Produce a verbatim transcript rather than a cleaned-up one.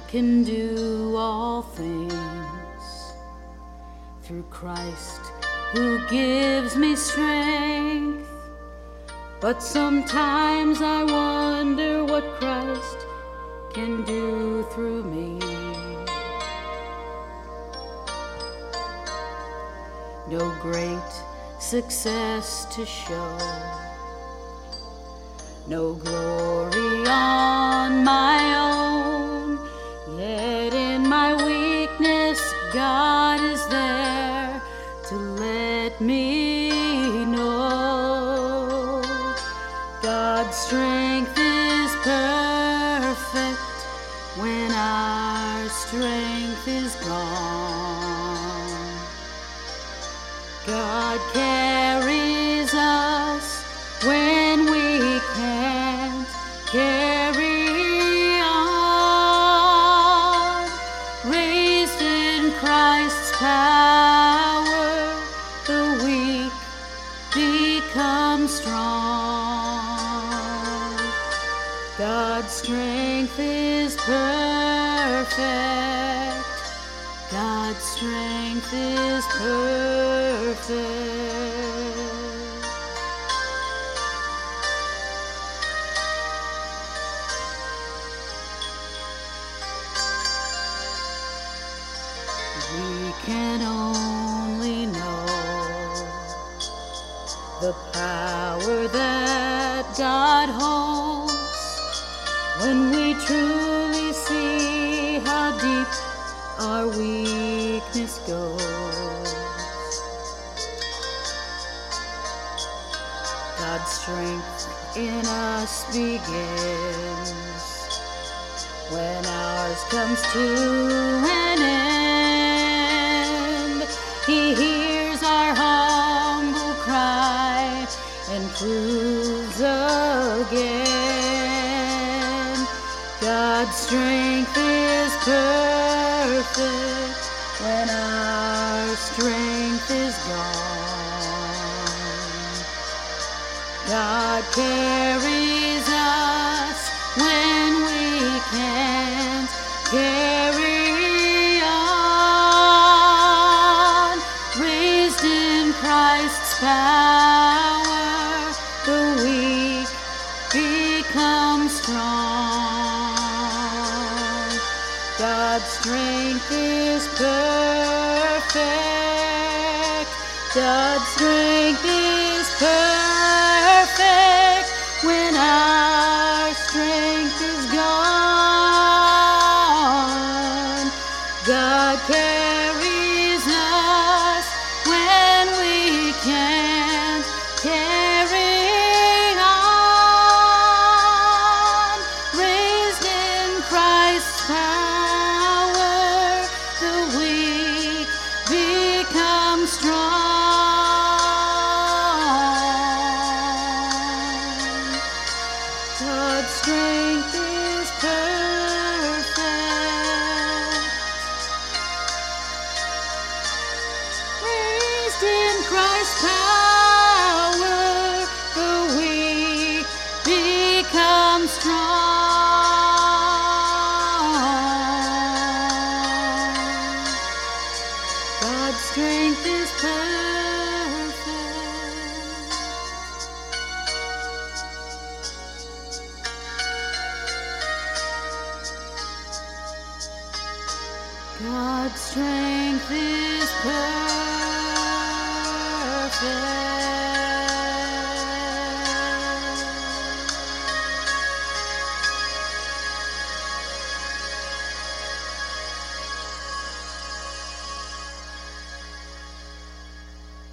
can do all things through Christ who gives me strength. But sometimes I wonder what Christ can do through me. No great success to show, no glory on my own, yet in my weakness God is there to let me know God's strength is perfect when our strength is gone. God carries us when we can't carry on. Raised in Christ's power, the weak become strong. God's strength is perfect. God's strength is perfect. We can only know the power that God holds when we truly see how deep our weakness goes. God's strength in us begins when ours comes to an end. He hears our humble cry and proves again God's strength is perfect when our strength is gone. God carries us when we can't carry on. Raised in Christ's power, the weak become strong. God's strength is perfect. God's strength is perfect when our strength is gone. God carries us when we can't carry on. Raised in Christ's power, the weak become strong. God's strength is perfect. Raised in Christ's power, the weak become strong. God's strength is perfect. God's strength is perfect.